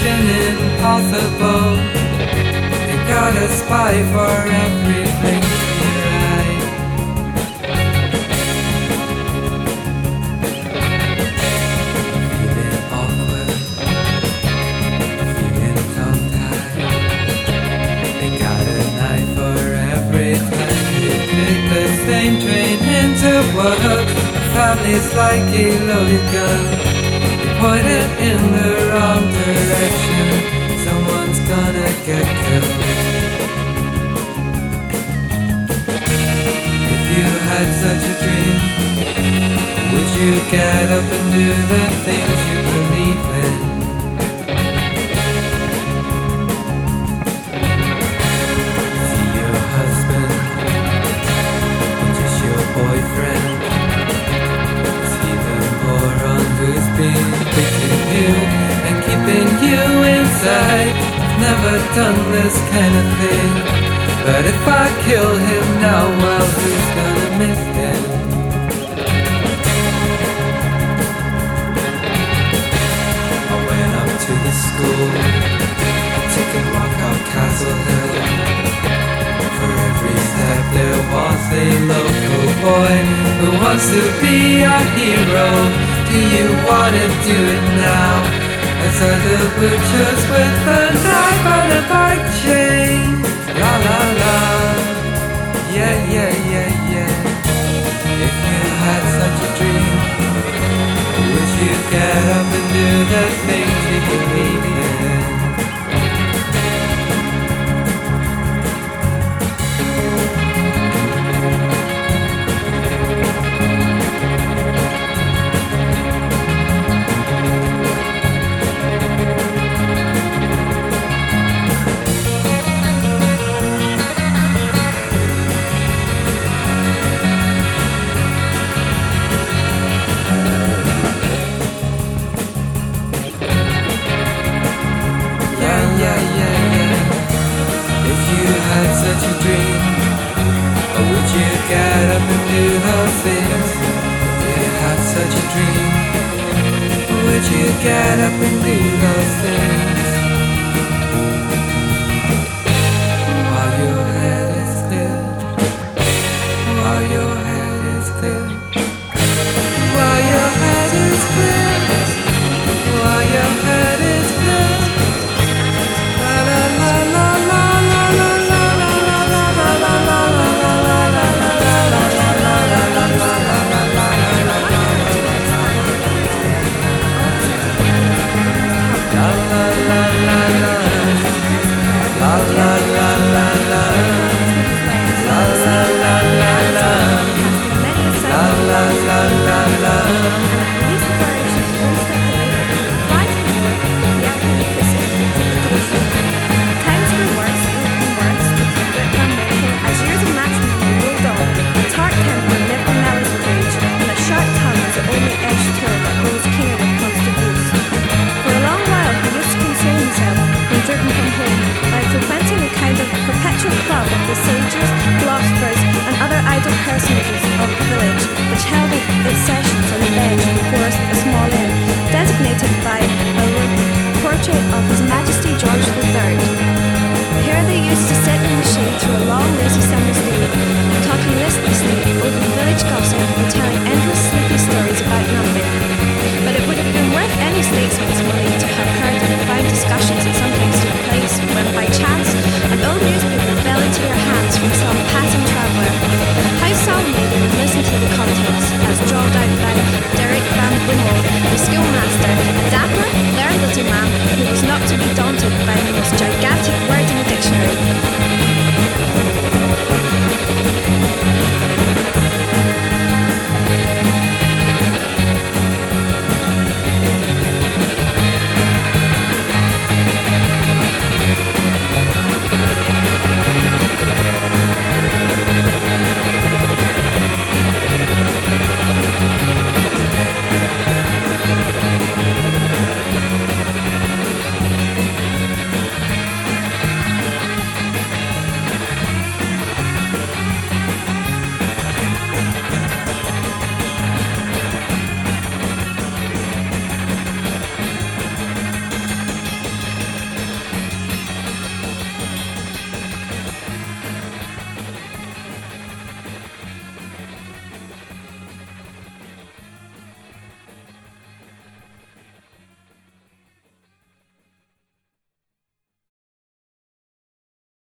mission impossible. They got a spy for everything right. Feeling awkward, feeling tongue-tied. They got a knife for every time you take the same train into work. Families like a loaded gun. Point it in the wrong direction, someone's gonna get killed. If you had such a dream, would you get up and do the things you believe in? See your husband, or just your boyfriend. See the moron who's been picking you and keeping you inside. I've never done this kind of thing, but if I kill him now, well, who's gonna miss him? I went up to the school, I took a walk up Castle Hill. For every step there was a local boy who wants to be a hero. Do you wanna do it now? As other butchers with a knife on a bike chain. La la la, yeah yeah yeah yeah. If you had such a dream, would you get up and do the things you believe in? Such a dream, or would you get up and do those things? Do you have such a dream, or would you get up and do those things?